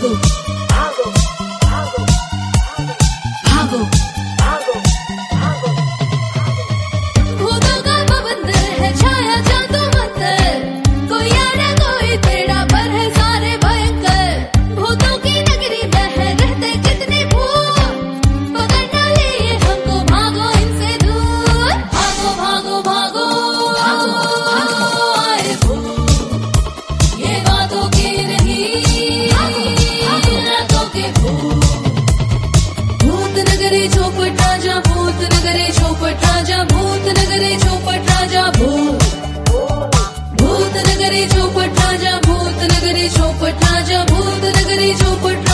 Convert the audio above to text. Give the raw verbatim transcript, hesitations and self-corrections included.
भागो भागो भागो भागो भागो भागो। भूतों का बवंडर है छाया जादू मंतर, कोई आड़ा कोई टेढ़ा पर है सारे भयंकर। भूतों की नगरी में है रहते कितने भूत, पकड़ ना लिए हमको भागो इनसे दूर। भागो भागो भागो भागो आए भूत, ये बातों के नहीं रातों के भूत। भूत नगरी चौपट राजा, भूत नगरी चौपट राजा, भूत नगरी चौपट राजा भूत। भूत नगरी चौपट राजा, भूत नगरी चौपट राजा, भूत नगरी चौपट